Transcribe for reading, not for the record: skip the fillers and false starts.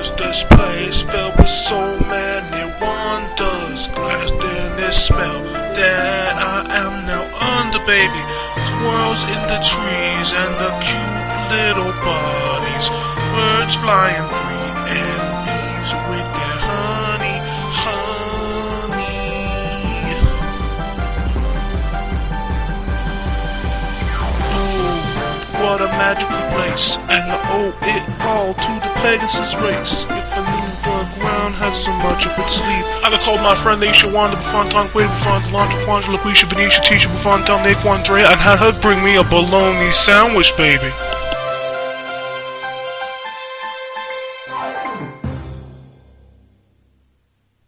was this place filled with so many wonders. Glassed in this smell that I am now under, baby. Squirrels in the trees and the cute little bunnies. Birds flying free and bees with their honey, honey. What a magical place, and I owe it all to the Pegasus race. If I knew the ground had so much up its sleeve, I could call my friend Leisha Wanda Buffon, Tonquay Buffon, Delandra, Quandra, Laquisha, Benicia, Tisha, Buffon, Tom, Naquan, Dre, and had her bring me a bologna sandwich, baby.